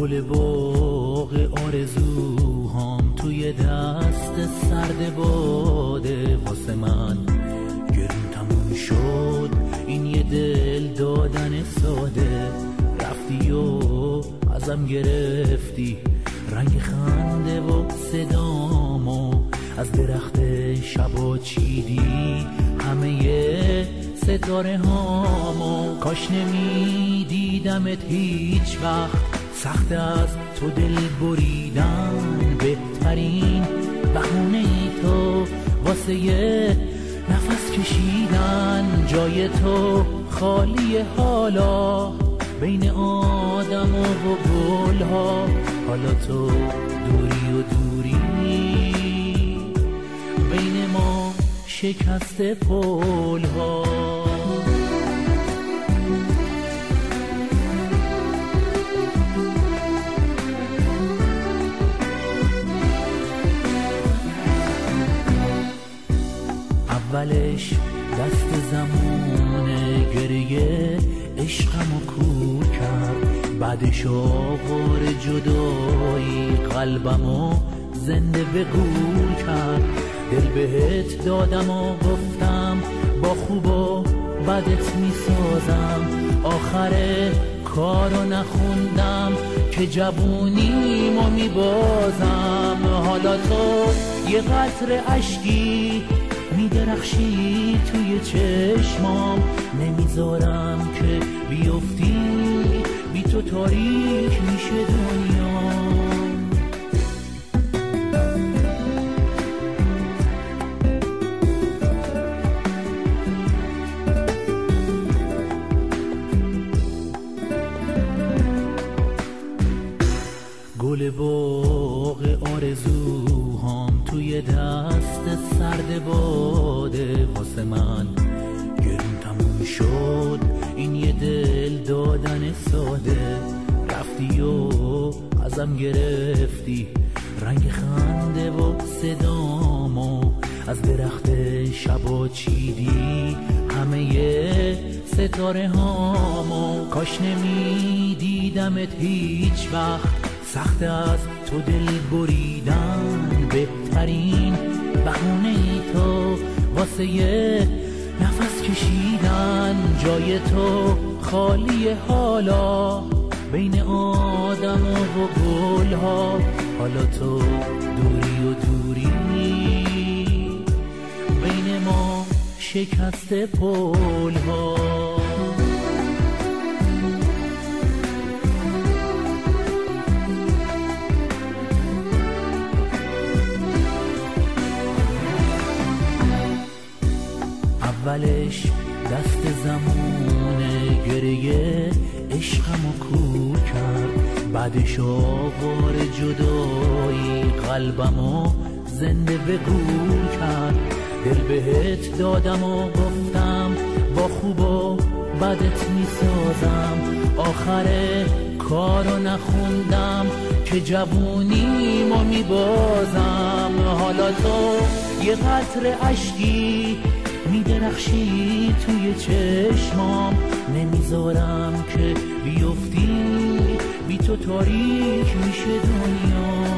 گل باغ آرزوهام توی دست سرد باده واسه من گرون تموم شد. این یه دل دادن ساده، رفتی و ازم گرفتی رنگ خنده و صدامو، از درخت شبا چیدی همه ستاره هامو. کاش نمی دیدمت هیچ وقت، سخت از تو دل بریدن بهترین بهونه ای تو واسه یه نفس کشیدن. جای تو خالی حالا بین آدم و گل ها، حالا تو دوری و دوری بین ما شکست پل ها. اولش دست زمونه گریه عشقمو کور کرد، بعدش آوار جدایی قلبمو زنده به گور کرد. دل بهت دادم و گفتم با خوب و بدت میسازم، آخر کارو نخوندم که جوونیمو میبازم. حالا تو یه قطره اشکی میدرخشی توی چشمام، نمیذارم که بیفتی، بی تو تاریک میشه دنیا. گل باغ آرزوهام توی دست سرد باده واسه من گرون تموم شد. این یه دل دادن ساده، رفتی و ازم گرفتی رنگ خنده و صدامو، از درخت شبا چیدی همه ستاره هامو. کاش نمی دیدمت هیچ وقت، سخت از تو دل بریدن بهترین بهونه ای تو واسه یه نفس کشیدن. جای تو خالی حالا بین آدم و گل ها، حالا تو دوری و دوری بین ما شکست پل ها. اولش دست زمونه گریه عشقمو کور کرد، بعدش آوار جدایی قلبمو زنده به گور کرد. دل بهت دادم و گفتم با خوب و بدت میسازم، آخر کارو نخوندم که جوونیمو میبازم. حالا تو یه قطره اشکی میدرخشی توی چشمام، نمیذارم که بیفتی، بی تو تاریک میشه دنیا.